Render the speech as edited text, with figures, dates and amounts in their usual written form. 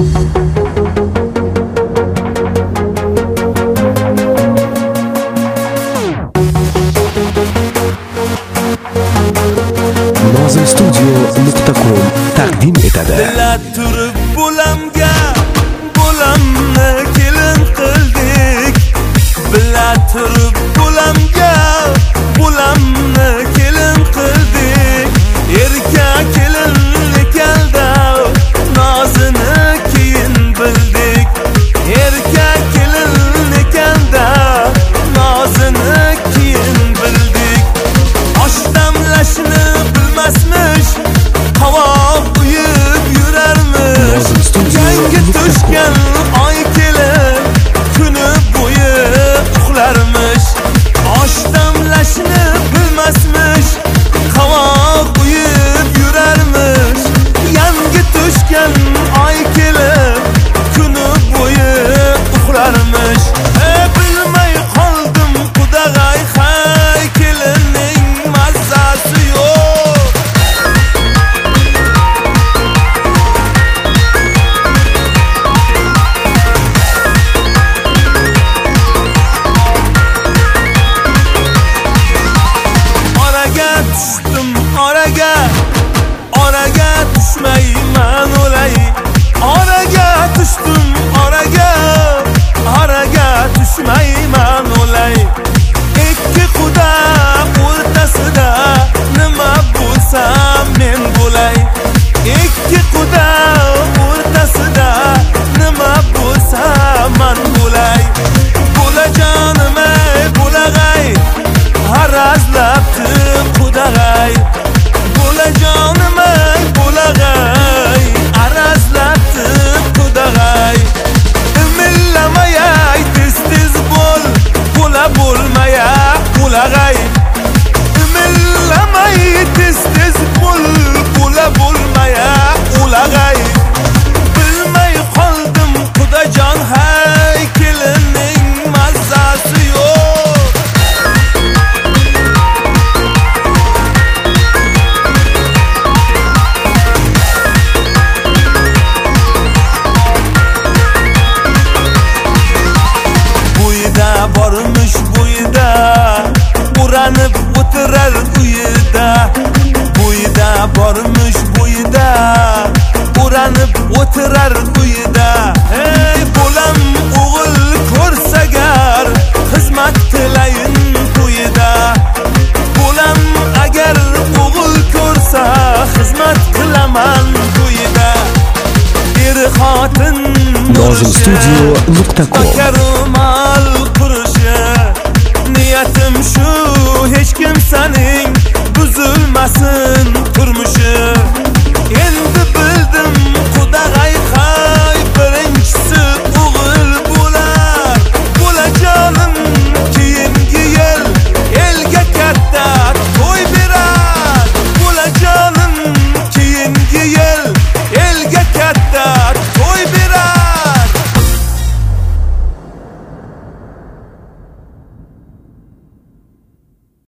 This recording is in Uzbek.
nozimstudio.com taqdim etadi. Bila turib bo'lamga bo'lamni kelin qildik. Bila turib bo'lamga bo'lamni kelin qildik. Erka kelin ekalda nozini keyin bildik. Erka kelin ekalda nozini keyin bildik. Osh damlashni bilmasmish, qovoq uyib yurarmish. Yangi to'shgan oy kelib kuni bo'yi uxlarmish. Osh damlashni bilmasmish, qovoq uyib yurarmish. Yangi to'shgan oy kelib kuni bo'yi uxlarmish. Bilmay qoldim qudag'ay, hay kelinning mazzasi yo'q. Oraga tushdim, oraga tushmayman o'lay. Oraga tushdim, oraga tushmayman o'lay. Ikki quda o'rtasida nima bo'lsam men bo'lay. Ikki quda o'rtasida nima bo'lsam men bo'lay. Bo'lajonim ey bo'lag'ay, harazlabdi qudag'ay. Bo'lajonim ey bo'lag'ay, harazlabdi qudag'ay. Imillamayay tez bo'l, bo'la bo'lmaya qulag'ay. Imillamay tez bo'l, bo'la bo'lmaya qulag'ay. Bilmay qoldim qudajon, hay kelinning mazzasi yo'q. Buyida bormish buyida, uranib o'tirar uyida. Buyida bormish buyida, uranib o'tirar uyida. Hey bo'lam o'g'il ko'rsagar, xizmat qilayin to'yida. Bo'lam agar o'g'il ko'rsa, xizmat qilaman to'yida. Er xotin nozimstudio.com